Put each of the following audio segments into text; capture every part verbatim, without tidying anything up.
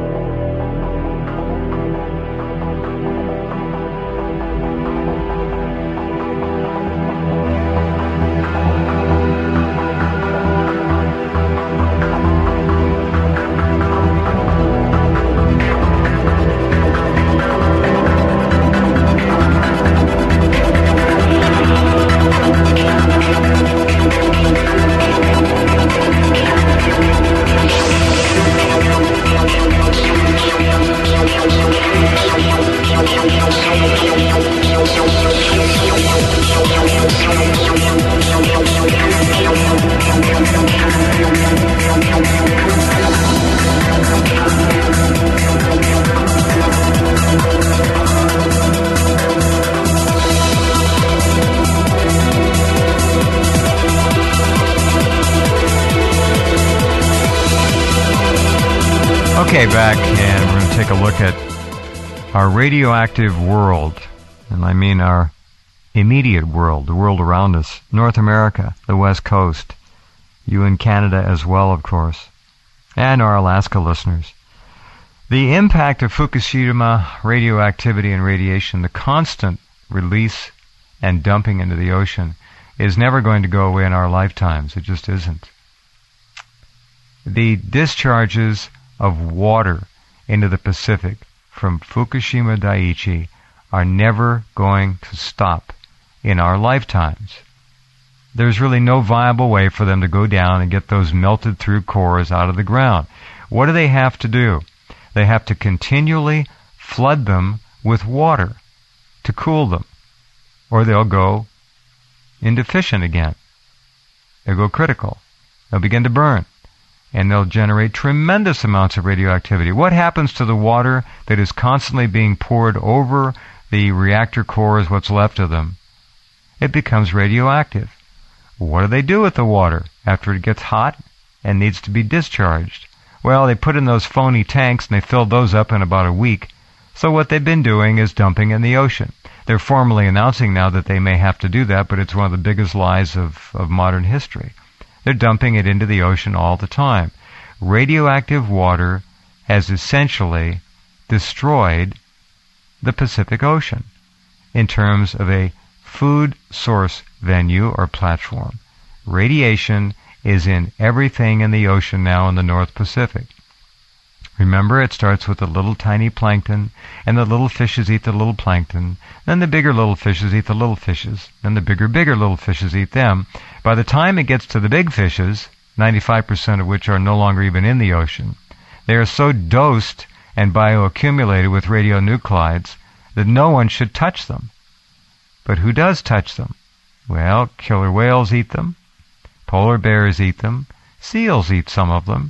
Okay, back, and we're going to take a look at our radioactive world, and I mean our immediate world, the world around us, North America, the West Coast, you in Canada as well, of course, and our Alaska listeners. The impact of Fukushima radioactivity and radiation, the constant release and dumping into the ocean, is never going to go away in our lifetimes. It just isn't. The discharges of water into the Pacific from Fukushima Daiichi are never going to stop in our lifetimes. There's really no viable way for them to go down and get those melted through cores out of the ground. What do they have to do? They have to continually flood them with water to cool them, or they'll go indeficient again. They'll go critical. They'll begin to burn, and they'll generate tremendous amounts of radioactivity. What happens to the water that is constantly being poured over the reactor cores, what's left of them? It becomes radioactive. What do they do with the water after it gets hot and needs to be discharged? Well, they put in those phony tanks, and they fill those up in about a week. So what they've been doing is dumping in the ocean. They're formally announcing now that they may have to do that, but it's one of the biggest lies of, of modern history. They're dumping it into the ocean all the time. Radioactive water has essentially destroyed the Pacific Ocean in terms of a food source venue or platform. Radiation is in everything in the ocean now in the North Pacific. Remember, it starts with the little tiny plankton, and the little fishes eat the little plankton, then the bigger little fishes eat the little fishes, then the bigger, bigger little fishes eat them. By the time it gets to the big fishes, ninety-five percent of which are no longer even in the ocean, they are so dosed and bioaccumulated with radionuclides that no one should touch them. But who does touch them? Well, killer whales eat them, polar bears eat them, seals eat some of them,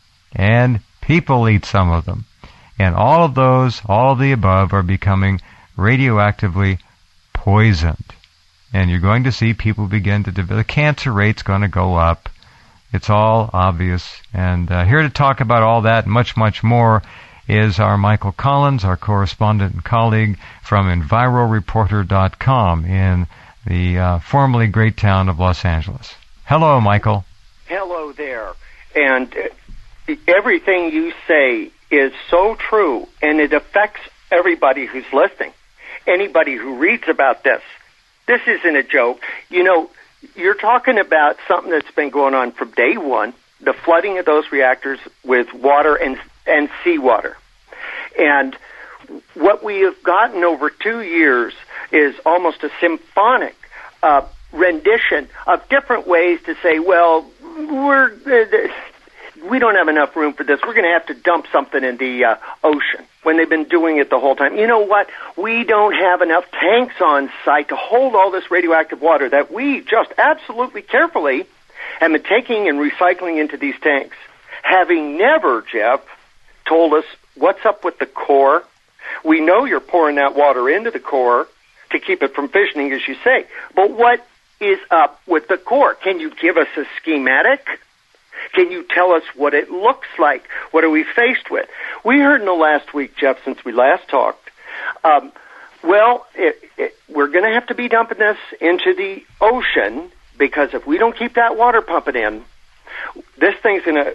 and people eat some of them. And all of those, all of the above, are becoming radioactively poisoned. And you're going to see people begin to develop. The cancer rate's going to go up. It's all obvious. And uh, here to talk about all that and much, much more is our Michael Collins, our correspondent and colleague from Enviro Reporter dot com in the uh, formerly great town of Los Angeles. Hello, Michael. Hello there. And uh, everything you say is so true, and it affects everybody who's listening, anybody who reads about this. This isn't a joke. You know, you're talking about something that's been going on from day one, the flooding of those reactors with water and and seawater. And what we have gotten over two years is almost a symphonic uh, rendition of different ways to say, well, we're uh, we don't have enough room for this. We're going to have to dump something in the uh, ocean, when they've been doing it the whole time. You know what? We don't have enough tanks on site to hold all this radioactive water that we just absolutely carefully have been taking and recycling into these tanks, having never, Jeff, told us what's up with the core. We know you're pouring that water into the core to keep it from fissioning, as you say. But what is up with the core? Can you give us a schematic? Can you tell us what it looks like? What are we faced with? We heard in the last week, Jeff, since we last talked, um, well, it, it, we're going to have to be dumping this into the ocean, because if we don't keep that water pumping in, this thing's going to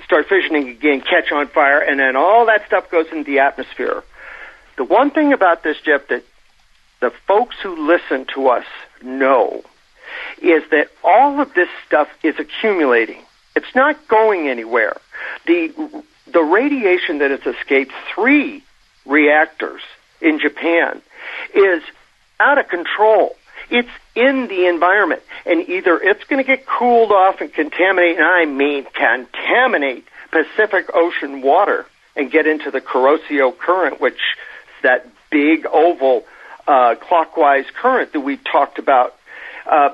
start fissioning again, catch on fire, and then all that stuff goes into the atmosphere. The one thing about this, Jeff, that the folks who listen to us know is that all of this stuff is accumulating. It's not going anywhere. The the radiation that has escaped three reactors in Japan is out of control. It's in the environment, and either it's going to get cooled off and contaminate, and I mean contaminate Pacific Ocean water and get into the Kuroshio Current, which is that big oval uh, clockwise current that we talked about. Uh,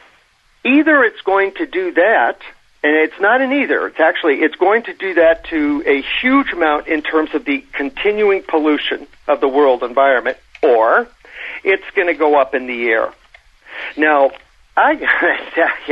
either it's going to do that, and it's not an either. It's actually, it's going to do that to a huge amount in terms of the continuing pollution of the world environment, or it's going to go up in the air. Now, I gotta tell you,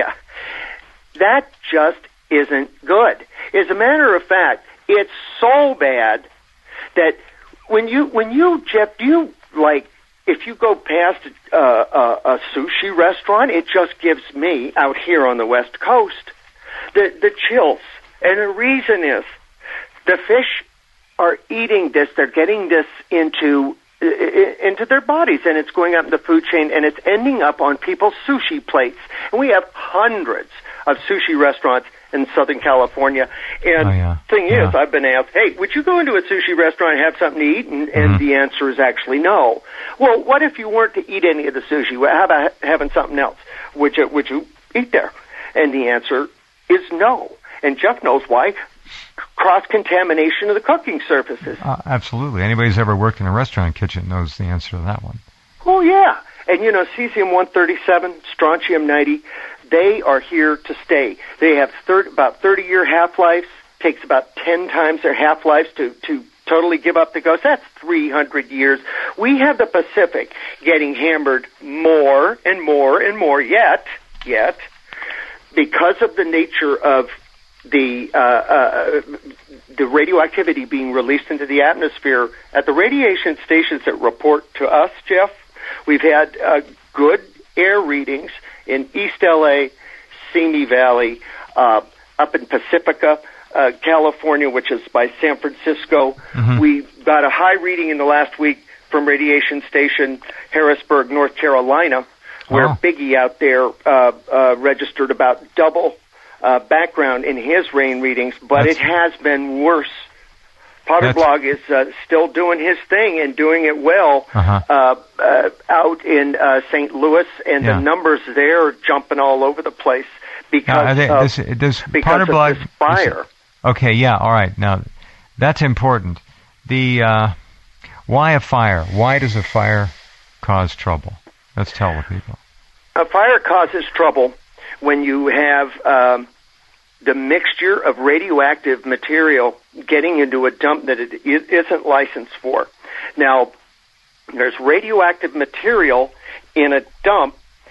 that just isn't good. As a matter of fact, it's so bad that when you, when you, Jeff, do you, like, if you go past uh, a, a sushi restaurant, it just gives me, out here on the West Coast, the, the chills. And the reason is the fish are eating this, they're getting this into into their bodies, and it's going up in the food chain, and it's ending up on people's sushi plates. And we have hundreds of sushi restaurants in Southern California. And oh, yeah. thing yeah. is, I've been asked, hey, would you go into a sushi restaurant and have something to eat? And, and mm-hmm. the answer is actually no. Well, what if you weren't to eat any of the sushi? Well, how about having something else? Would you, would you eat there? And the answer is no. And Jeff knows why. Cross-contamination of the cooking surfaces. Uh, absolutely. Anybody who's ever worked in a restaurant kitchen knows the answer to that one. Oh, yeah. And, you know, cesium one thirty-seven, strontium ninety, they are here to stay. They have thirty, about thirty-year half-lives. Takes about ten times their half-lives to, to totally give up the ghost. That's three hundred years. We have the Pacific getting hammered more and more and more, yet, yet, because of the nature of the uh, uh, the radioactivity being released into the atmosphere at the radiation stations that report to us, Jeff, we've had uh, good air readings in East L A, Simi Valley, uh, up in Pacifica, uh, California, which is by San Francisco. Mm-hmm. We got a high reading in the last week from radiation station Harrisburg, North Carolina, where oh. Biggie out there uh, uh, registered about double Uh, background in his rain readings, but That's, it has been worse. Potterblog is uh, still doing his thing and doing it well uh-huh. uh, uh, out in uh, Saint Louis, and yeah. the numbers there are jumping all over the place because, they, of, this, does because Potterblog, of this fire. This, okay, yeah, all right. Now, that's important. The uh, why a fire? Why does a fire cause trouble? Let's tell the people. A fire causes trouble when you have um, the mixture of radioactive material getting into a dump that it isn't licensed for. Now, there's radioactive material in a dump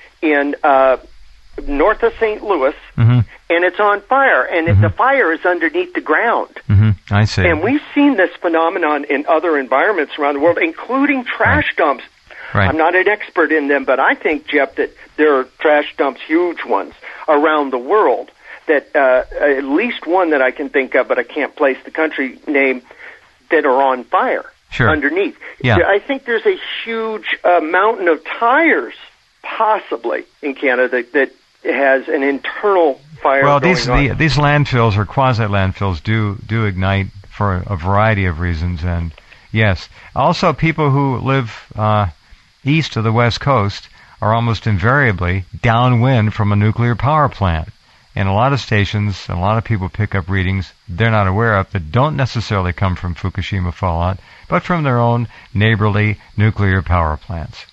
in uh, north of Saint Louis, mm-hmm. and it's on fire, and mm-hmm. the fire is underneath the ground. Mm-hmm. I see. And we've seen this phenomenon in other environments around the world, including trash right. dumps. Right. I'm not an expert in them, but I think, Jeff, that there are trash dumps, huge ones, around the world, that uh, at least one that I can think of, but I can't place the country name, that are on fire sure. underneath. Yeah. I think there's a huge uh, mountain of tires, possibly, in Canada that has an internal fire well, going these, on. the, these landfills or quasi-landfills do, do ignite for a variety of reasons, and yes. Also, people who live Uh, east of the West Coast are almost invariably downwind from a nuclear power plant. And a lot of stations, and a lot of people pick up readings they're not aware of that don't necessarily come from Fukushima fallout, but from their own neighborly nuclear power plants.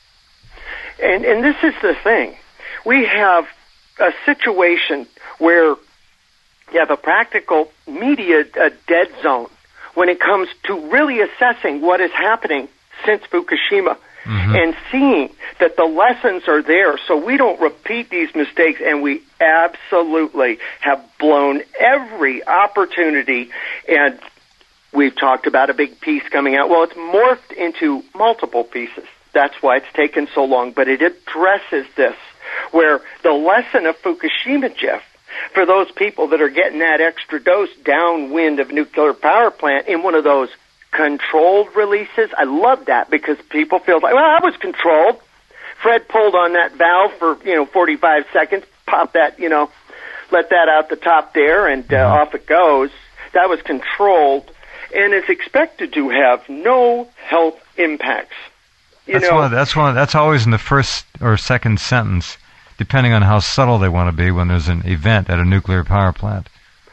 And, and this is the thing. We have a situation where you have a practical media a dead zone when it comes to really assessing what is happening since Fukushima. Mm-hmm. And seeing that the lessons are there so we don't repeat these mistakes, and we absolutely have blown every opportunity. And we've talked about a big piece coming out. Well, it's morphed into multiple pieces. That's why it's taken so long. But it addresses this, where the lesson of Fukushima, Jeff, for those people that are getting that extra dose downwind of a nuclear power plant in one of those controlled releases. I love that because people feel like, well, I was controlled. Fred pulled on that valve for, you know, forty-five seconds, popped that, you know, let that out the top there, and uh, mm-hmm. off it goes. That was controlled and is expected to have no health impacts. You that's know, one. That's one. That's always in the first or second sentence, depending on how subtle they want to be when there's an event at a nuclear power plant.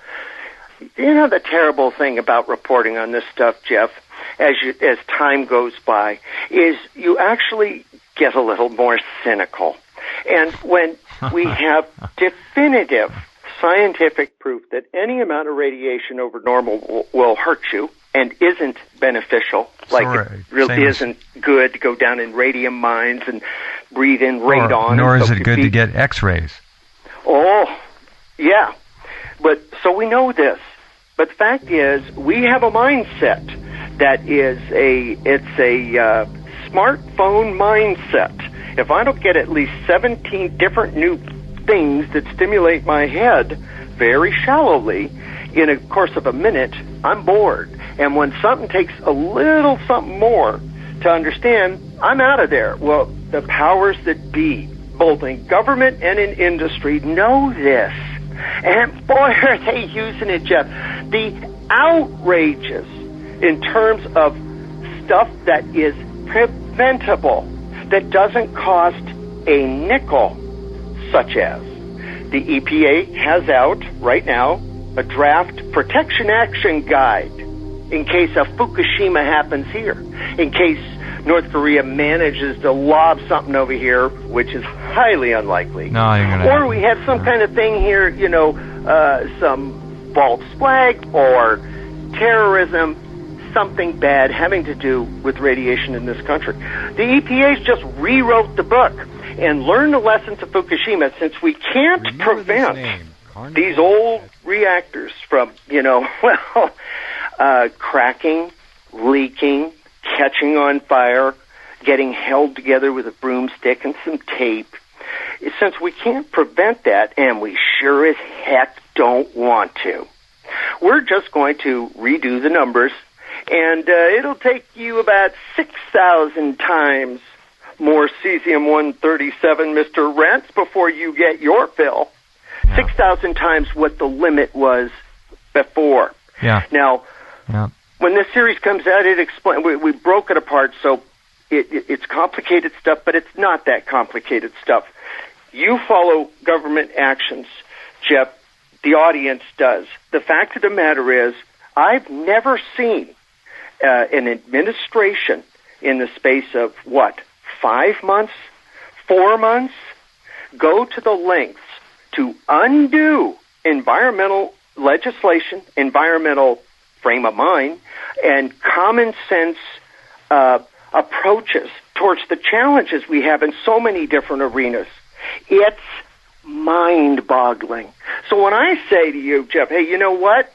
You know, the terrible thing about reporting on this stuff, Jeff, as you, as time goes by, is you actually get a little more cynical. And when we have definitive scientific proof that any amount of radiation over normal will, will hurt you and isn't beneficial, like Sorry. it really Same isn't good to go down in radium mines and breathe in radon. Or, nor and is so it good be, to get X-rays. Oh, yeah. But so we know this. But the fact is, we have a mindset that is a it's a uh, smartphone mindset. If I don't get at least seventeen different new things that stimulate my head very shallowly in a course of a minute, I'm bored. And when something takes a little something more to understand, I'm out of there. Well, the powers that be, both in government and in industry, know this. And boy, are they using it, Jeff. The outrages in terms of stuff that is preventable, that doesn't cost a nickel, such as the E P A has out right now a draft protection action guide in case a Fukushima happens here, in case North Korea manages to lob something over here, which is highly unlikely. No, you're gonna or we have some kind of thing here, you know, uh, some false flag or terrorism, something bad having to do with radiation in this country. The E P A just rewrote the book and learned the lessons of Fukushima, since we can't Remember prevent these old reactors from, you know, well, uh, cracking, leaking, catching on fire, getting held together with a broomstick and some tape. Since we can't prevent that, and we sure as heck don't want to, we're just going to redo the numbers, and uh, it'll take you about six thousand times more cesium one thirty-seven, Mister Rents, before you get your fill. Yeah. six thousand times what the limit was before. Yeah. Now, yeah. when this series comes out, it explain. We, we broke it apart, so it, it, it's complicated stuff, but it's not that complicated stuff. You follow government actions, Jeff. The audience does. The fact of the matter is, I've never seen uh, an administration in the space of, what, five months, four months, go to the lengths to undo environmental legislation, environmental frame of mind, and common sense uh, approaches towards the challenges we have in so many different arenas. It's mind-boggling. So when I say to you, Jeff, hey, you know what?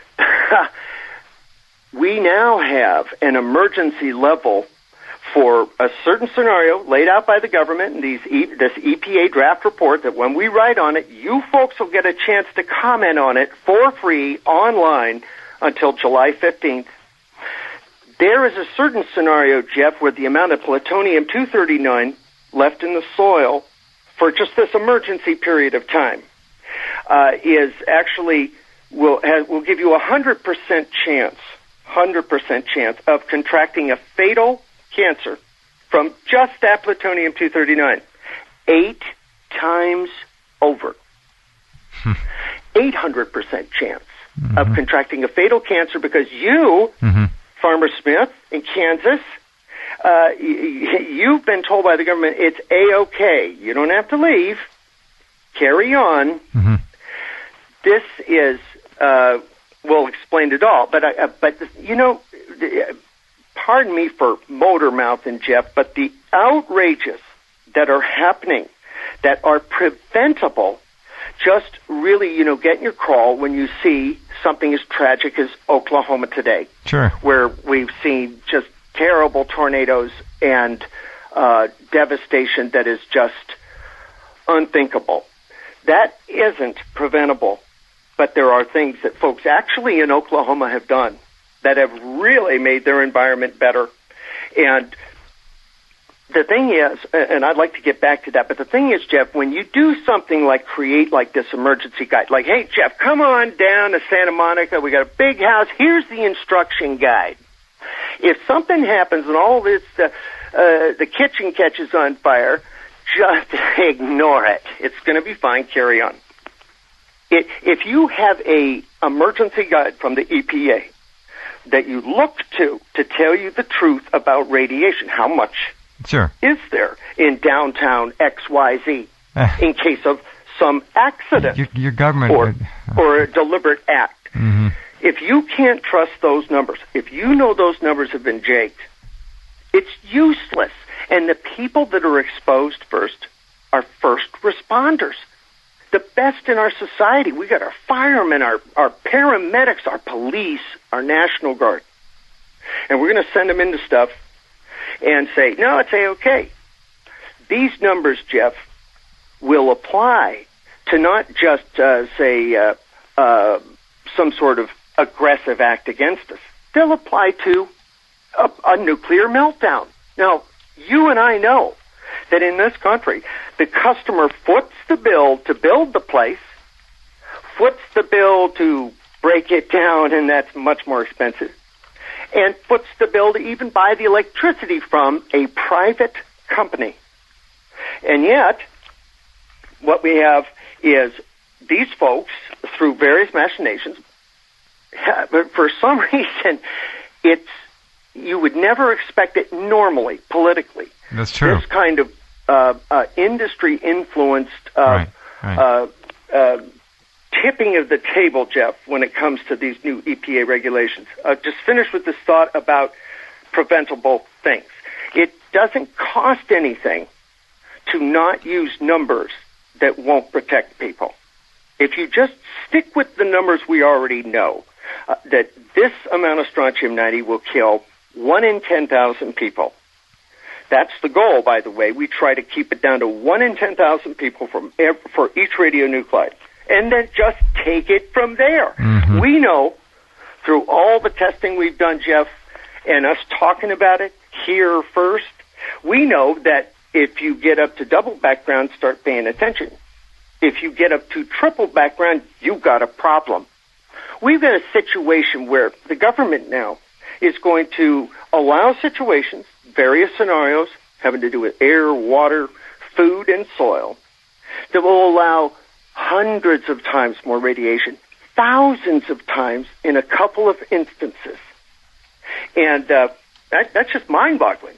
We now have an emergency level for a certain scenario laid out by the government in these e- this E P A draft report, that when we write on it, you folks will get a chance to comment on it for free online until July fifteenth. There is a certain scenario, Jeff, where the amount of plutonium two thirty-nine left in the soil for just this emergency period of time uh, is actually will has, will give you a hundred percent chance, hundred percent chance of contracting a fatal cancer from just that plutonium two thirty-nine, eight times over. eight hundred percent chance mm-hmm. of contracting a fatal cancer because you, mm-hmm. Farmer Smith in Kansas, uh, you've been told by the government it's A-okay. You don't have to leave. Carry on. Mm-hmm. This is, uh, we'll explain it all. But, uh, but you know, pardon me for motor mouthing, Jeff, but the outrages that are happening that are preventable just really, you know, get in your crawl when you see something as tragic as Oklahoma today. Sure. Where we've seen just terrible tornadoes and uh, devastation that is just unthinkable. that isn't preventable. But there are things that folks actually in Oklahoma have done that have really made their environment better. And the thing is, and I'd like to get back to that, but the thing is, Jeff, when you do something like create like this emergency guide, like, hey, Jeff, come on down to Santa Monica. We got a big house. Here's the instruction guide. If something happens and all this, uh, uh, the kitchen catches on fire, just ignore it. It's going to be fine. Carry on. It, if you have a emergency guide from the E P A that you look to to tell you the truth about radiation, how much sure. is there in downtown X Y Z in case of some accident your, your government or, would, uh, or a deliberate act? Mm-hmm. If you can't trust those numbers, if you know those numbers have been jaked, it's useless. And the people that are exposed first are first responders. The best in our society. We got our firemen, our, our paramedics, our police, our National Guard. And we're going to send them into stuff and say, no, it's A-okay. These numbers, Jeff, will apply to not just, uh, say, uh, uh, some sort of aggressive act against us. They'll apply to a, a nuclear meltdown. Now, you and I know that in this country, the customer foots the bill to build the place, foots the bill to break it down, and that's much more expensive, and foots the bill to even buy the electricity from a private company. And yet, what we have is these folks, through various machinations, but for some reason, it's you would never expect it normally, politically. That's true. This kind of uh, uh, industry-influenced uh, right, right. Uh, uh, tipping of the table, Jeff, when it comes to these new E P A regulations. Uh, just finish with this thought about preventable things. It doesn't cost anything to not use numbers that won't protect people. If you just stick with the numbers we already know, uh, that this amount of strontium ninety will kill one in ten thousand people. That's the goal, by the way. We try to keep it down to one in ten thousand people from every, for each radionuclide. And then just take it from there. Mm-hmm. We know, through all the testing we've done, Jeff, and us talking about it here first, we know that if you get up to double background, start paying attention. If you get up to triple background, you've got a problem. We've got a situation where the government now is going to allow situations, various scenarios having to do with air, water, food, and soil, that will allow hundreds of times more radiation, thousands of times in a couple of instances. And uh, that, that's just mind-boggling.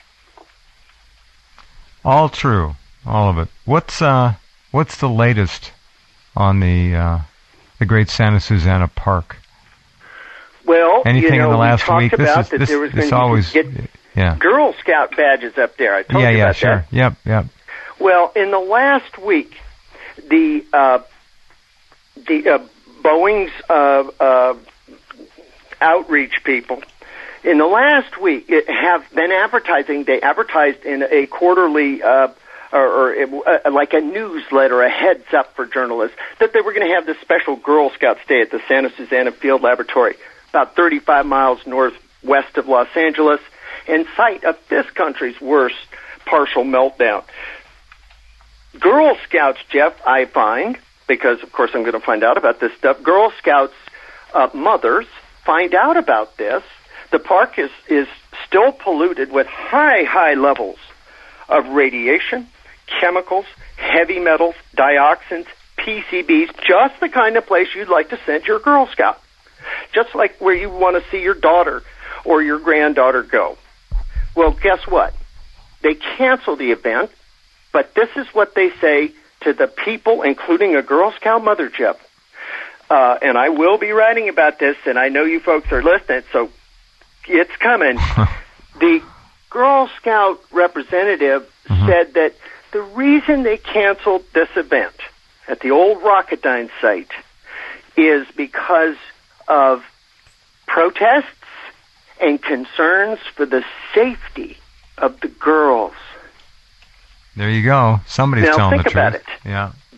All true, all of it. What's uh, what's the latest on the uh, the Great Santa Susana Park? Well, anything you know, in the last we week? talked This about is that this, there was this going always to get yeah. Girl Scout badges up there. I told yeah, you yeah, about sure. that. Yep, yep. Well, in the last week, the uh, the uh, Boeing's uh, uh, outreach people, in the last week, it have been advertising. They advertised in a quarterly, uh, or, or uh, like a newsletter, a heads up for journalists, that they were going to have this special Girl Scout stay at the Santa Susana Field Laboratory, about thirty-five miles northwest of Los Angeles, and site of this country's worst partial meltdown. Girl Scouts, Jeff, I find, because of course I'm going to find out about this stuff, Girl Scouts uh, mothers find out about this. The park is, is still polluted with high, high levels of radiation, chemicals, heavy metals, dioxins, P C Bs, just the kind of place you'd like to send your Girl Scout. Just like where you want to see your daughter or your granddaughter go. Well, guess what? They cancel the event, but this is what they say to the people, including a Girl Scout mother, Jeff. Uh, and I will be writing about this, and I know you folks are listening, so it's coming. The Girl Scout representative mm-hmm. said that the reason they canceled this event at the old Rocketdyne site is because of protests and concerns for the safety of the girls. There you go. Somebody's now, telling the truth. truth. Now, think about it. Yeah.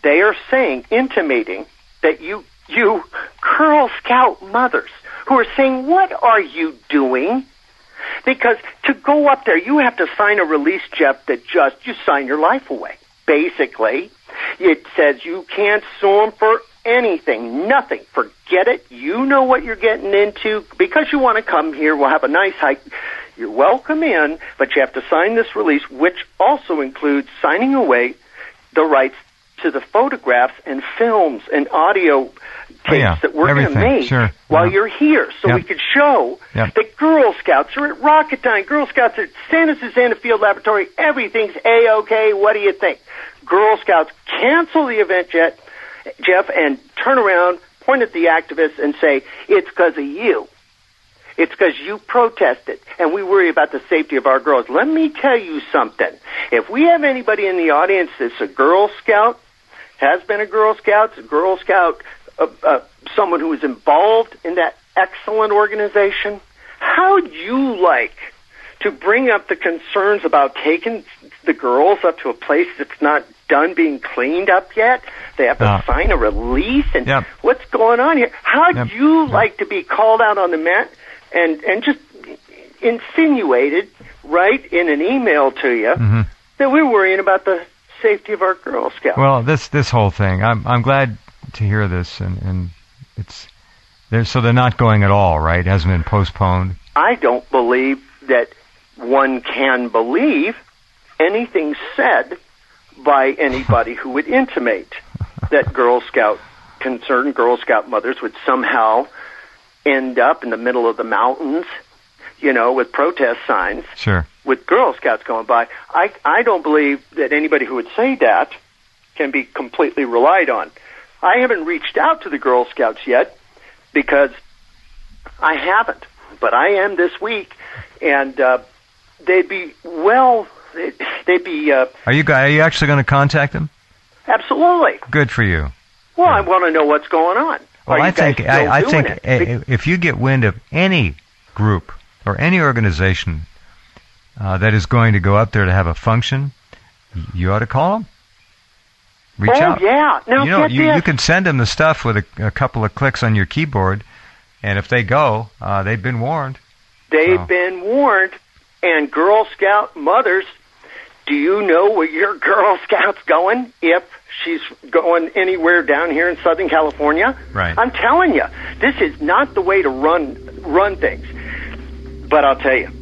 they are saying, intimating that you, you Girl Scout mothers who are saying, what are you doing? Because to go up there, you have to sign a release, Jeff, that just, you sign your life away. Basically, it says you can't sue them for anything, nothing. Forget it. You know what you're getting into. Because you want to come here, we'll have a nice hike. You're welcome in, but you have to sign this release, which also includes signing away the rights to the photographs and films and audio tapes oh, yeah. that we're going to make sure. while yeah. you're here, so yep. we could show yep. that Girl Scouts are at Rocketdyne, Girl Scouts are at Santa Susana Field Laboratory, everything's A-OK, what do you think? Girl Scouts cancel the event, Jet, Jeff, and turn around, point at the activists and say, it's because of you. It's because you protested, and we worry about the safety of our girls. Let me tell you something. If we have anybody in the audience that's a Girl Scout, has been a Girl Scout, a Girl Scout, uh, uh, someone who is involved in that excellent organization, how'd you like to bring up the concerns about taking the girls up to a place that's not done being cleaned up yet? They have to uh, sign a release, and yep. what's going on here? How'd yep. you yep. like to be called out on the mat and, and just insinuated, right, in an email to you mm-hmm. that we're worrying about the safety of our Girl Scouts? Well, this this whole thing, I'm I'm glad to hear this, and, and it's they're, so they're not going at all, right? It hasn't been postponed. I don't believe that one can believe anything said by anybody who would intimate that Girl Scout, concerned Girl Scout mothers would somehow end up in the middle of the mountains, you know, with protest signs. Sure. With Girl Scouts going by. I, I don't believe that anybody who would say that can be completely relied on. I haven't reached out to the Girl Scouts yet because I haven't, but I am this week, and uh, they'd be, well, they'd, they'd be... Uh, are you are you actually going to contact them? Absolutely. Good for you. Well, yeah. I want to know what's going on. Well, Are I you guys think I, I still think doing a, if you get wind of any group or any organization uh, that is going to go up there to have a function, you ought to call them. Reach oh, out. yeah. Now, you know, get you, this. you can send them the stuff with a, a couple of clicks on your keyboard, and if they go, uh, they've been warned. They've so. been warned, and Girl Scout mothers, do you know where your Girl Scout's going if she's going anywhere down here in Southern California? Right. I'm telling you, this is not the way to run run things. But I'll tell you,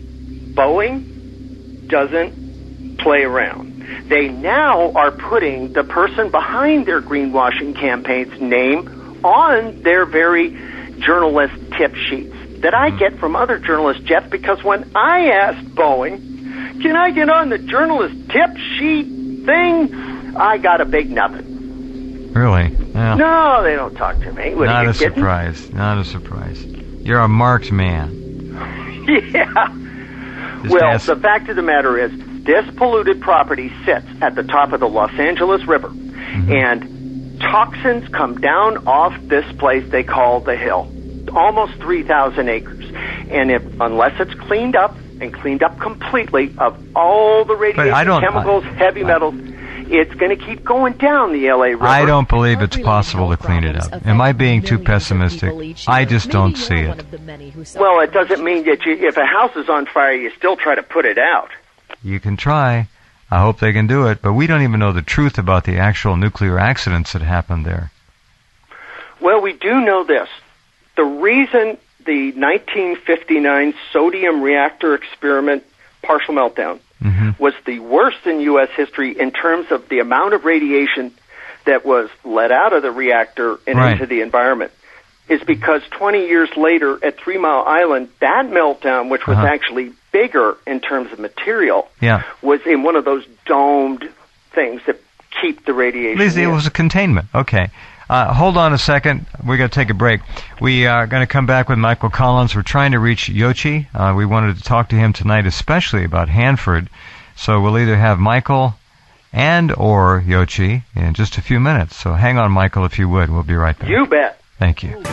Boeing doesn't play around. They now are putting the person behind their greenwashing campaign's name on their very journalist tip sheets that I get from other journalists, Jeff, because when I asked Boeing, can I get on the journalist tip sheet thing, I got a big nothing. Really? Yeah. No, they don't talk to me. What, Not are you a kidding? surprise. Not a surprise. You're a marked man. Yeah. Just well, ask- the fact of the matter is, this polluted property sits at the top of the Los Angeles River, mm-hmm. and toxins come down off this place they call the Hill, almost three thousand acres. And if unless it's cleaned up and cleaned up completely of all the radiation, I don't- chemicals, I- heavy I- metals, it's going to keep going down the L A River. I don't believe it's possible to clean it up. Am I being too pessimistic? I just don't see it. Well, it doesn't mean that you, if a house is on fire, you still try to put it out. You can try. I hope they can do it, but we don't even know the truth about the actual nuclear accidents that happened there. Well, we do know this. The reason the nineteen fifty-nine sodium reactor experiment partial meltdown mm-hmm. was the worst in U S history in terms of the amount of radiation that was let out of the reactor and right. into the environment is because twenty years later at Three Mile Island, that meltdown, which was uh-huh. actually bigger in terms of material, yeah. was in one of those domed things that keep the radiation At least in. it was a containment. Okay. Uh, hold on a second. We're going to take a break. We are going to come back with Michael Collins. We're trying to reach Yochi. Uh, we wanted to talk to him tonight, especially about Hanford. So we'll either have Michael and or Yochi in just a few minutes. So hang on, Michael, if you would. We'll be right back. You bet. Thank you.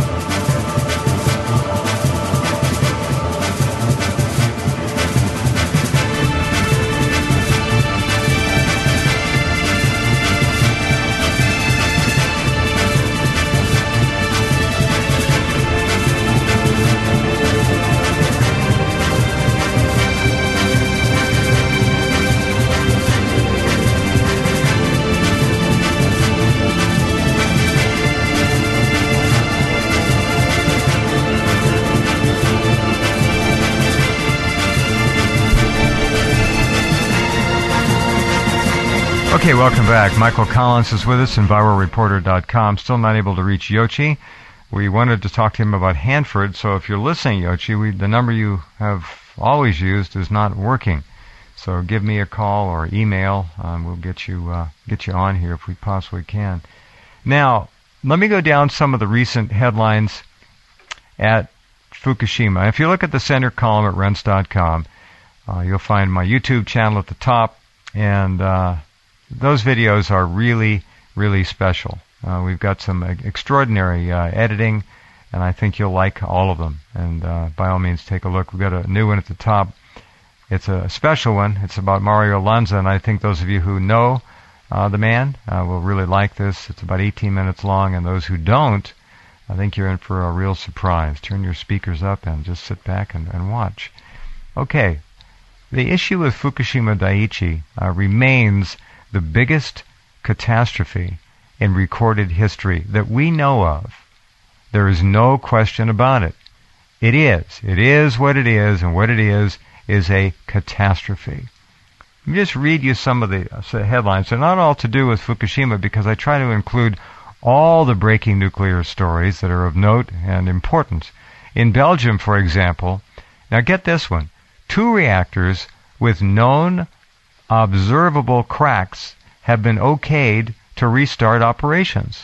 Okay, welcome back. Michael Collins is with us, Enviro Reporter dot com. Still not able to reach Yochi. We wanted to talk to him about Hanford, so if you're listening, Yochi, we, the number you have always used is not working. So give me a call or email. Um, we'll get you uh, get you on here if we possibly can. Now, let me go down some of the recent headlines at Fukushima. If you look at the center column at rense dot com, uh, you'll find my YouTube channel at the top, and uh, those videos are really, really special. Uh, we've got some extraordinary uh, editing, and I think you'll like all of them. And uh, by all means, take a look. We've got a new one at the top. It's a special one. It's about Mario Lanza, and I think those of you who know uh, the man uh, will really like this. It's about eighteen minutes long, and those who don't, I think you're in for a real surprise. Turn your speakers up and just sit back and, and watch. Okay, the issue with Fukushima Daiichi uh, remains the biggest catastrophe in recorded history that we know of. There is no question about it. It is. It is what it is, and what it is is a catastrophe. Let me just read you some of the uh, headlines. They're not all to do with Fukushima because I try to include all the breaking nuclear stories that are of note and importance. In Belgium, for example, now get this one, two reactors with known observable cracks have been okayed to restart operations.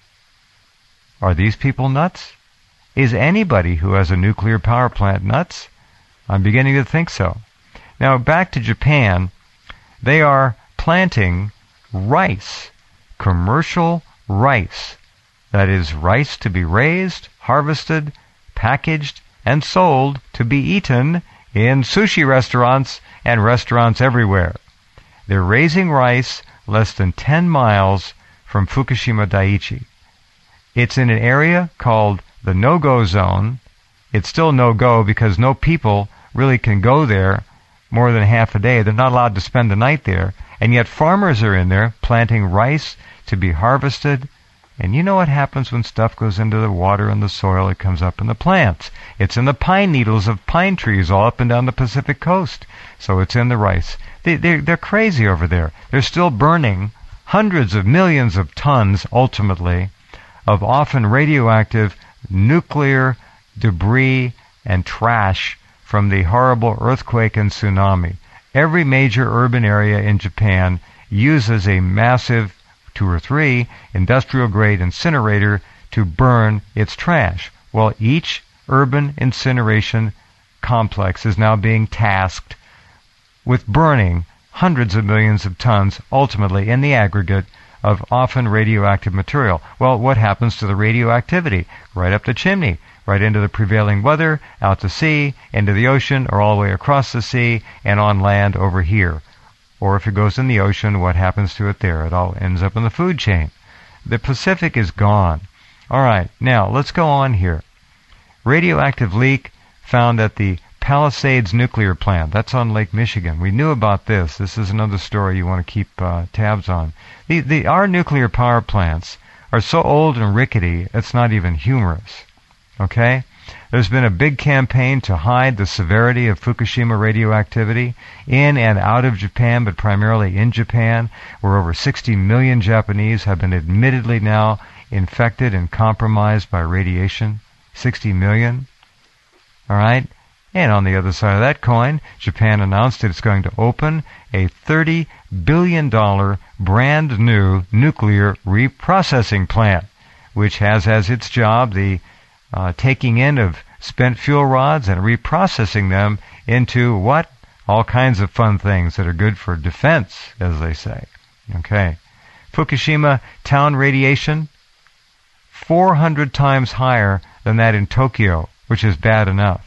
Are these people nuts? Is anybody who has a nuclear power plant nuts? I'm beginning to think so. Now, back to Japan, they are planting rice, commercial rice. That is rice to be raised, harvested, packaged, and sold to be eaten in sushi restaurants and restaurants everywhere. They're raising rice less than ten miles from Fukushima Daiichi. It's in an area called the no-go zone. It's still no-go because no people really can go there more than half a day. They're not allowed to spend the night there. And yet farmers are in there planting rice to be harvested. And you know what happens when stuff goes into the water and the soil? It comes up in the plants. It's in the pine needles of pine trees all up and down the Pacific coast. So it's in the rice. They, they're, they're crazy over there. They're still burning hundreds of millions of tons, ultimately, of often radioactive nuclear debris and trash from the horrible earthquake and tsunami. Every major urban area in Japan uses a massive two or three industrial-grade incinerator to burn its trash. Well, each urban incineration complex is now being tasked with burning hundreds of millions of tons, ultimately, in the aggregate, of often radioactive material. Well, what happens to the radioactivity? Right up the chimney, right into the prevailing weather, out to sea, into the ocean, or all the way across the sea, and on land over here. Or if it goes in the ocean, what happens to it there? It all ends up in the food chain. The Pacific is gone. All right, now, let's go on here. Radioactive leak found at the Palisades nuclear plant. That's on Lake Michigan. We knew about this. This is another story you want to keep uh, tabs on. The, the, our nuclear power plants are so old and rickety, it's not even humorous. Okay? There's been a big campaign to hide the severity of Fukushima radioactivity in and out of Japan, but primarily in Japan, where over sixty million Japanese have been admittedly now infected and compromised by radiation. sixty million. All right? And on the other side of that coin, Japan announced that it's going to open a thirty billion dollars brand new nuclear reprocessing plant, which has as its job the uh, taking in of spent fuel rods and reprocessing them into what? All kinds of fun things that are good for defense, as they say. Okay. Fukushima town radiation, four hundred times higher than that in Tokyo, which is bad enough.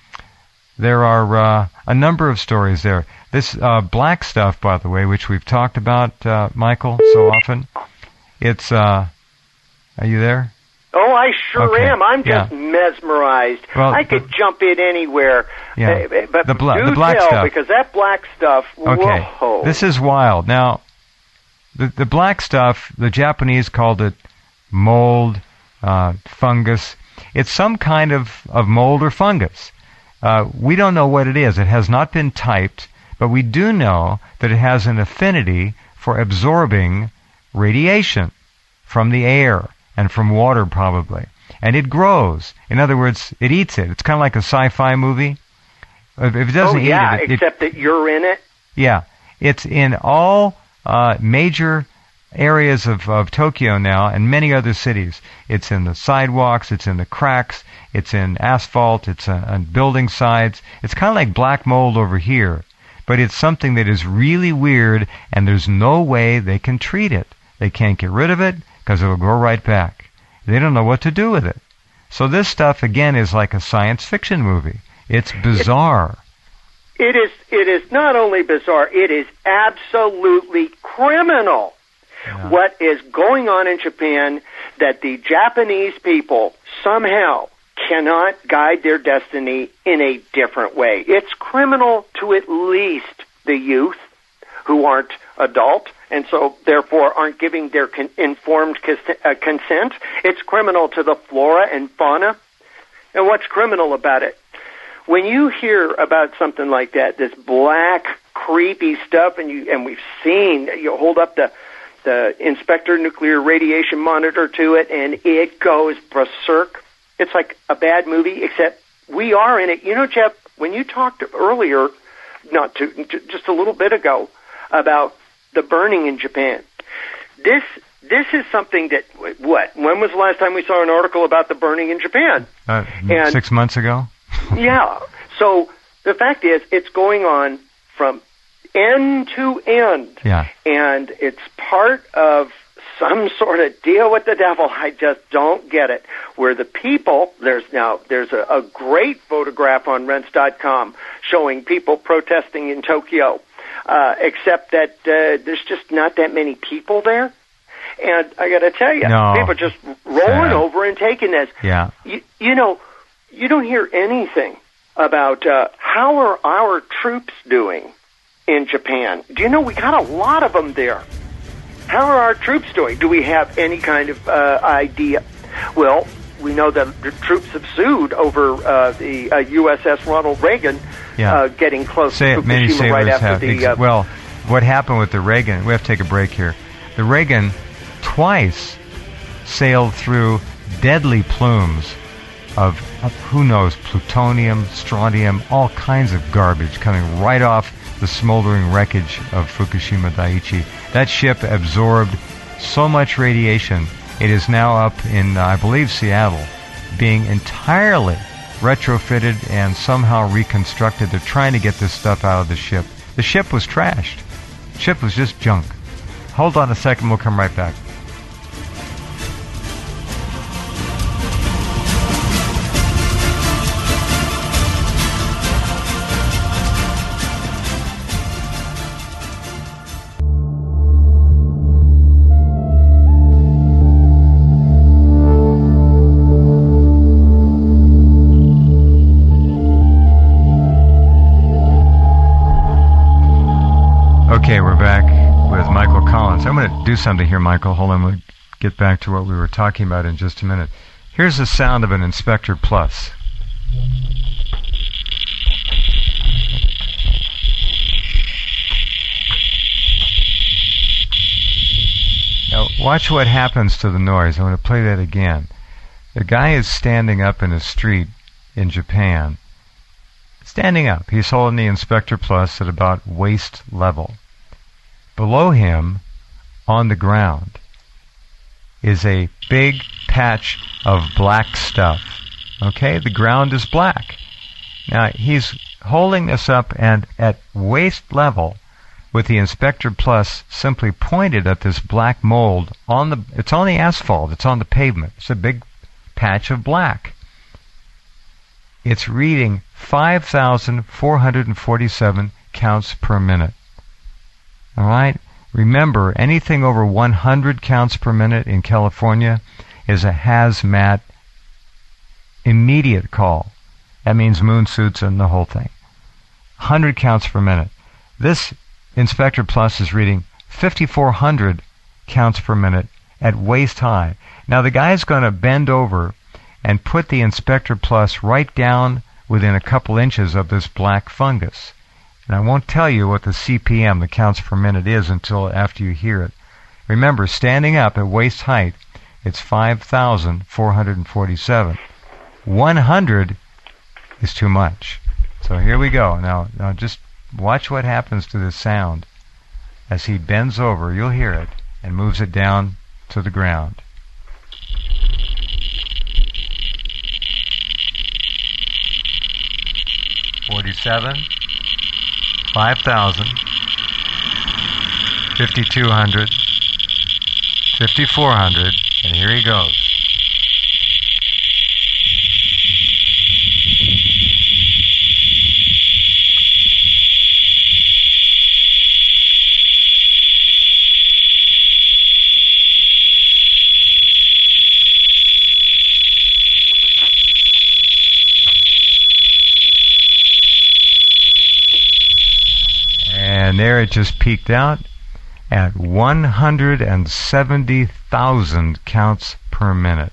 There are uh, a number of stories there. This uh, black stuff, by the way, which we've talked about, uh, Michael, so often, it's, uh, are you there? Oh, I sure okay. am. I'm just yeah. mesmerized. Well, I could the, jump in anywhere. Yeah. Uh, but the, bla- do the black tell, stuff. because that black stuff, okay. whoa. This is wild. Now, the, the black stuff, the Japanese called it mold, uh, fungus. It's some kind of, of mold or fungus. Uh, we don't know what it is. It has not been typed, but we do know that it has an affinity for absorbing radiation from the air and from water probably. And it grows. In other words, it eats it. It's kind of like a sci-fi movie. If it doesn't oh, yeah, eat it, it... except that you're in it. Yeah. It's in all uh, major areas of, of Tokyo now and many other cities. It's in the sidewalks, it's in the cracks, it's in asphalt, it's uh, on building sides. It's kind of like black mold over here, but it's something that is really weird, and there's no way they can treat it. They can't get rid of it because it'll go right back. They don't know what to do with it. So this stuff, again, is like a science fiction movie. It's bizarre. It is, it is not only bizarre, it is absolutely criminal. Yeah. What is going on in Japan that the Japanese people somehow cannot guide their destiny in a different way. It's criminal to at least the youth who aren't adult and so therefore aren't giving their con- informed cons- uh, consent. It's criminal to the flora and fauna. And what's criminal about it? When you hear about something like that, this black, creepy stuff, and you and we've seen, you hold up the the Inspector Nuclear Radiation Monitor to it, and it goes berserk. It's like a bad movie, except we are in it. You know, Jeff, when you talked earlier, not to, to just a little bit ago, about the burning in Japan, this this is something that, what, when was the last time we saw an article about the burning in Japan? Uh, and, six months ago? Yeah. So the fact is, it's going on from end to end. Yeah. And it's part of some sort of deal with the devil. I just don't get it. Where the people, there's now, there's a, a great photograph on rense dot com showing people protesting in Tokyo, uh, except that uh, there's just not that many people there. And I got to tell you, no. people are just rolling Sad. over and taking this. Yeah. You, you know, you don't hear anything about uh, how are our troops doing in Japan. Do you know we got a lot of them there? How are our troops doing? Do we have any kind of uh, idea? Well, we know that the troops have sued over uh, the uh, U S S Ronald Reagan yeah. uh, getting close say to it, many Fukushima right after have. the... Uh, well, what happened with the Reagan, we have to take a break here. The Reagan twice sailed through deadly plumes of, of who knows, plutonium, strontium, all kinds of garbage coming right off the smoldering wreckage of Fukushima Daiichi. That ship absorbed so much radiation, it is now up in, uh, I believe, Seattle, being entirely retrofitted and somehow reconstructed. They're trying to get this stuff out of the ship. The ship was trashed. The ship was just junk. Hold on a second, we'll come right back. Okay, we're back with Michael Collins. I'm going to do something here, Michael. Hold on, we'll get back to what we were talking about in just a minute. Here's the sound of an Inspector Plus. Now, watch what happens to the noise. I'm going to play that again. The guy is standing up in a street in Japan. Standing up. He's holding the Inspector Plus at about waist level. Below him, on the ground, is a big patch of black stuff. Okay? The ground is black. Now, he's holding this up and at waist level with the Inspector Plus simply pointed at this black mold on the, it's on the asphalt, it's on the pavement. It's a big patch of black. It's reading five thousand four hundred forty-seven counts per minute. All right? Remember, anything over one hundred counts per minute in California is a hazmat immediate call. That means moon suits and the whole thing. one hundred counts per minute. This Inspector Plus is reading fifty-four hundred counts per minute at waist high. Now the guy's going to bend over and put the Inspector Plus right down within a couple inches of this black fungus. And I won't tell you what the C P M, the counts per minute, is until after you hear it. Remember, standing up at waist height, it's five thousand four hundred forty-seven. one hundred is too much. So here we go. Now, now just watch what happens to this sound. As he bends over, you'll hear it, and moves it down to the ground. forty-seven, five thousand, fifty-two hundred, fifty-four hundred, and here he goes. And there it just peaked out at one hundred seventy thousand counts per minute.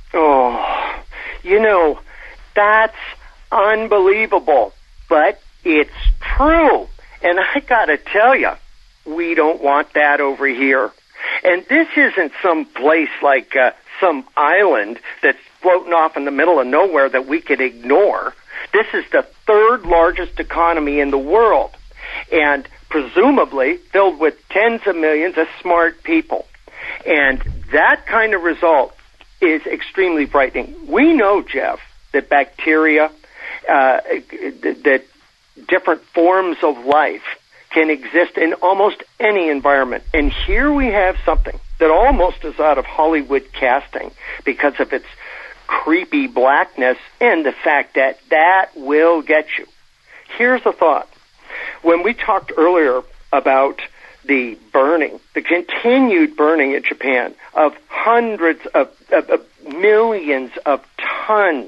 Oh, you know, that's unbelievable, but it's true. And I gotta tell you, we don't want that over here. And this isn't some place like uh, some island that's floating off in the middle of nowhere that we could ignore. This is the third largest economy in the world, and presumably filled with tens of millions of smart people. And that kind of result is extremely frightening. We know, Jeff, that bacteria, uh, that different forms of life can exist in almost any environment. And here we have something that almost is out of Hollywood casting because of its creepy blackness and the fact that that will get you. Here's a thought. When we talked earlier about the burning, the continued burning in Japan of hundreds of, of, of millions of tons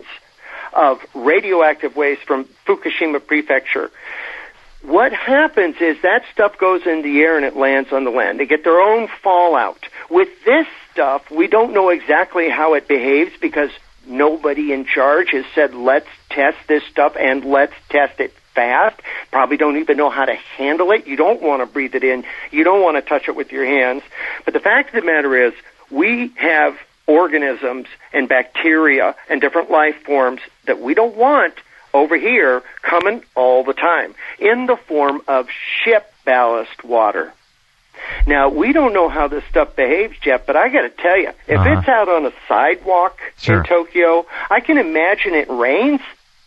of radioactive waste from Fukushima Prefecture, what happens is that stuff goes in the air and it lands on the land. They get their own fallout. With this stuff, we don't know exactly how it behaves because nobody in charge has said, let's test this stuff and let's test it fast. Probably don't even know how to handle it. You don't want to breathe it in. You don't want to touch it with your hands. But the fact of the matter is, we have organisms and bacteria and different life forms that we don't want over here coming all the time in the form of ship ballast water. Now, we don't know how this stuff behaves, Jeff, but I got to tell you, if uh-huh. it's out on a sidewalk sure. in Tokyo, I can imagine it rains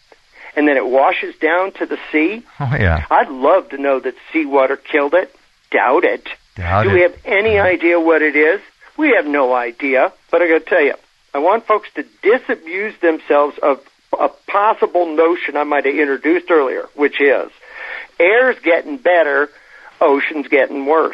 and then it washes down to the sea. Oh, yeah. I'd love to know that seawater killed it. Doubt it. Doubt Do it. we have any yeah. idea what it is? We have no idea. But I got to tell you, I want folks to disabuse themselves of a possible notion I might have introduced earlier, which is air's getting better, ocean's getting worse.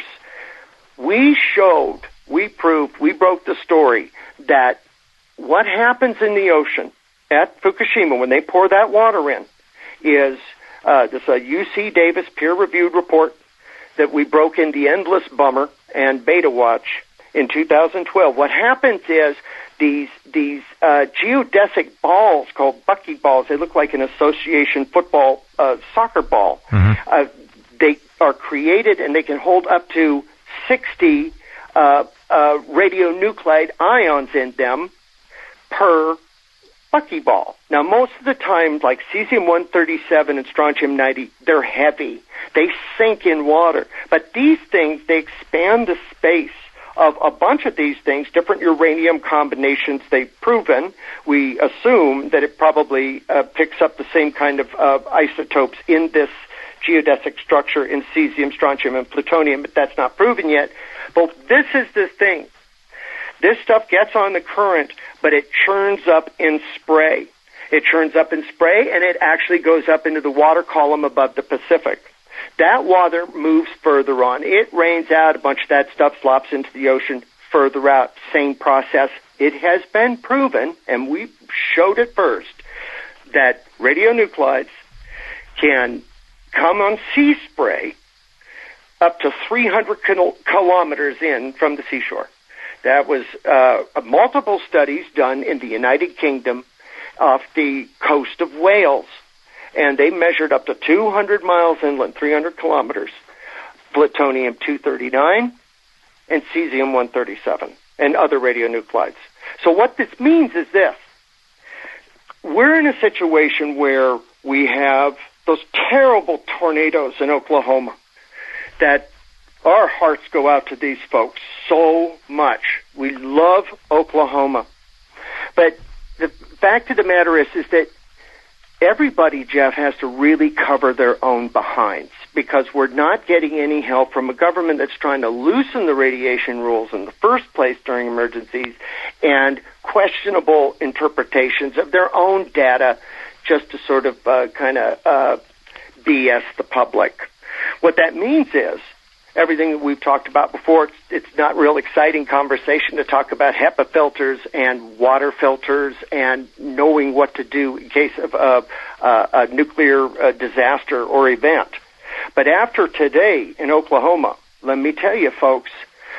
We showed, we proved, we broke the story that what happens in the ocean at Fukushima when they pour that water in is, uh, this is a U C Davis peer-reviewed report that we broke in the Endless Bummer and Beta Watch in two thousand twelve. What happens is these these uh, geodesic balls called buckyballs, they look like an association football uh, soccer ball. Mm-hmm. Uh, they are created and they can hold up to sixty uh, uh, radionuclide ions in them per buckyball. Now, most of the time, like cesium one thirty-seven and strontium ninety, they're heavy. They sink in water. But these things, they expand the space of a bunch of these things, different uranium combinations they've proven. We assume that it probably uh, picks up the same kind of uh, isotopes in this geodesic structure in cesium, strontium, and plutonium, but that's not proven yet. But this is the thing. This stuff gets on the current, but it churns up in spray. It churns up in spray, and it actually goes up into the water column above the Pacific. That water moves further on. It rains out. A bunch of that stuff slops into the ocean further out. Same process. It has been proven, and we showed it first, that radionuclides can come on sea spray up to three hundred kil- kilometers in from the seashore. That was uh, multiple studies done in the United Kingdom off the coast of Wales. and they measured up to two hundred miles inland, three hundred kilometers, plutonium two thirty-nine and cesium one thirty-seven and other radionuclides. So what this means is this. We're in a situation where we have those terrible tornadoes in Oklahoma that our hearts go out to these folks so much. We love Oklahoma. But the fact of the matter is, is that everybody, Jeff, has to really cover their own behinds because we're not getting any help from a government that's trying to loosen the radiation rules in the first place during emergencies and questionable interpretations of their own data just to sort of uh, kind of uh, B S the public. What that means is everything that we've talked about before, it's, it's not real exciting conversation to talk about HEPA filters and water filters and knowing what to do in case of uh, uh, a nuclear uh, disaster or event. But after today in Oklahoma, let me tell you, folks,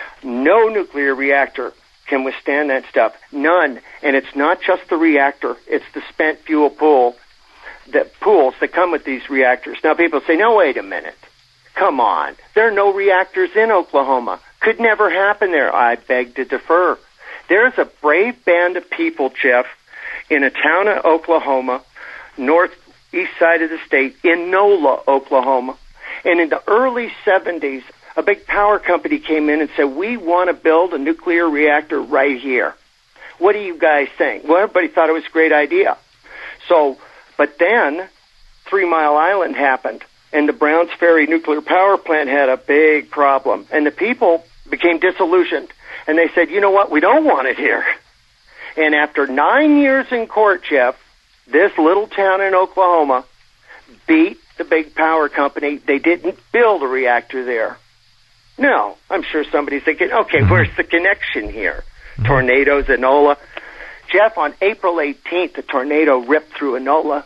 no nuclear reactor can withstand that stuff. None. And it's not just the reactor. It's the spent fuel pool, the pools that come with these reactors. Now, people say, no, wait a minute. Come on. There are no reactors in Oklahoma. Could never happen there. I beg to differ. There's a brave band of people, Jeff, in a town of Oklahoma, northeast side of the state, in NOLA, Oklahoma. And in the early seventies, a big power company came in and said, we want to build a nuclear reactor right here. What do you guys think? Well, everybody thought it was a great idea. So, but then Three Mile Island happened, and the Browns Ferry nuclear power plant had a big problem. And the people became disillusioned, and they said, you know what, we don't want it here. And after nine years in court, Jeff, this little town in Oklahoma beat the big power company. They didn't build a reactor there. No, I'm sure somebody's thinking, okay, mm-hmm. where's the connection here? Mm-hmm. Tornadoes, Enola. Jeff, on April eighteenth, a tornado ripped through Enola.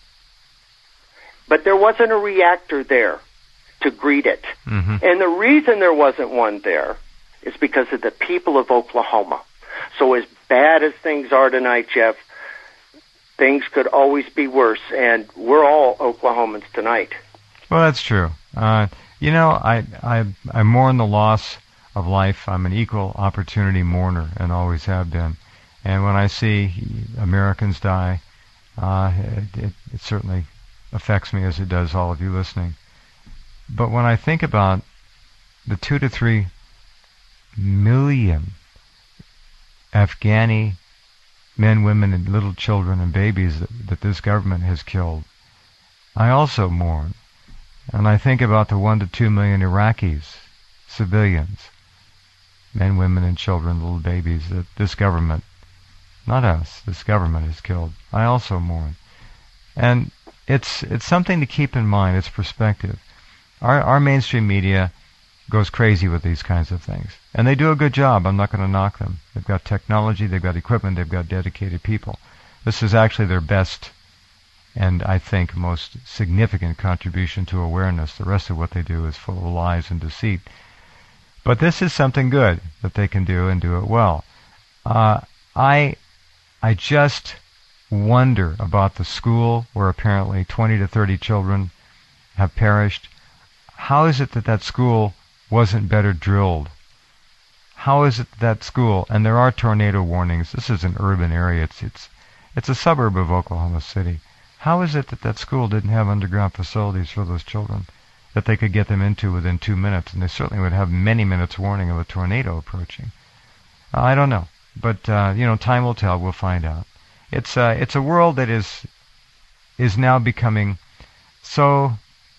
But there wasn't a reactor there to greet it. Mm-hmm. And the reason there wasn't one there is because of the people of Oklahoma. So as bad as things are tonight, Jeff, things could always be worse, and we're all Oklahomans tonight. Well, that's true. Uh, you know, I, I, I mourn the loss of life. I'm an equal opportunity mourner and always have been. And when I see Americans die, uh, it, it, it certainly affects me as it does all of you listening. But when I think about the two to three million Afghani men, women, and little children and babies that, that this government has killed, I also mourn. And I think about the one to two million Iraqis, civilians, men, women, and children, little babies that this government, not us, this government has killed. I also mourn. And it's it's something to keep in mind. It's perspective. Our our mainstream media goes crazy with these kinds of things. And they do a good job. I'm not going to knock them. They've got technology, they've got equipment, they've got dedicated people. This is actually their best and, I think, most significant contribution to awareness. The rest of what they do is full of lies and deceit. But this is something good that they can do and do it well. Uh, I I just wonder about the school where apparently twenty to thirty children have perished. How is it that that school wasn't better drilled? How is it that school, and there are tornado warnings, this is an urban area, it's it's it's a suburb of Oklahoma City. How is it that that school didn't have underground facilities for those children that they could get them into within two minutes, and they certainly would have many minutes warning of a tornado approaching? Uh, I don't know, but uh, you know, time will tell. We'll find out. It's uh, it's a world that is is now becoming so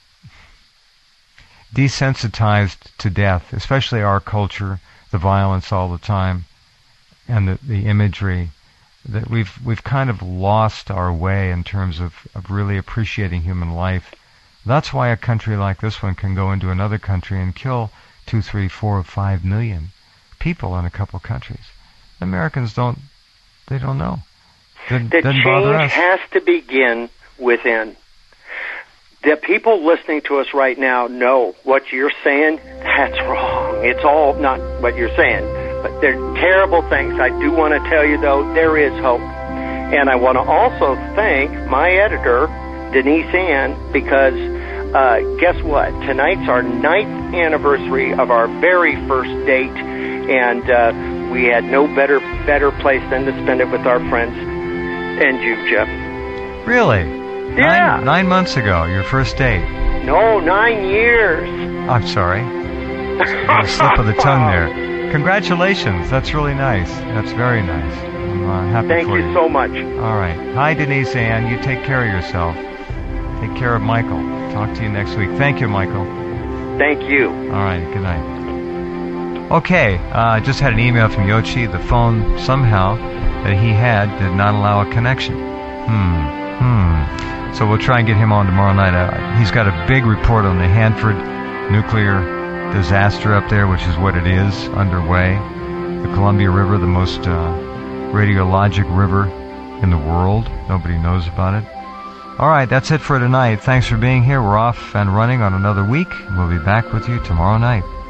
desensitized to death, especially our culture, the violence all the time, and the, the imagery, that we've we've kind of lost our way in terms of, of really appreciating human life. That's why a country like this one can go into another country and kill two, three, four, five million people in a couple countries. Americans don't, they don't know. Didn't, the didn't bother change us. has to begin within. The people listening to us right now know what you're saying, that's wrong. It's all not what you're saying, but they're terrible things. I do want to tell you, though, there is hope. And I want to also thank my editor, Denise Ann, because uh, guess what? Tonight's our ninth anniversary of our very first date, and uh, we had no better better place than to spend it with our friends and you, Jeff. Really? Yeah. Nine, nine months ago, your first date. No, nine years. I'm sorry. A slip of the tongue there. Congratulations. That's really nice. That's very nice. I'm uh, happy Thank for you, you so much. All right. Hi, Denise Ann. You take care of yourself. Take care of Michael. Talk to you next week. Thank you, Michael. Thank you. All right. Good night. Okay. I uh, just had an email from Yoshi. The phone somehow that he had did not allow a connection. Hmm. Hmm. So we'll try and get him on tomorrow night. Uh, he's got a big report on the Hanford nuclear disaster up there, which is what it is, underway. The Columbia River, the most uh, radiologic river in the world. Nobody knows about it. All right, that's it for tonight. Thanks for being here. We're off and running on another week. We'll be back with you tomorrow night.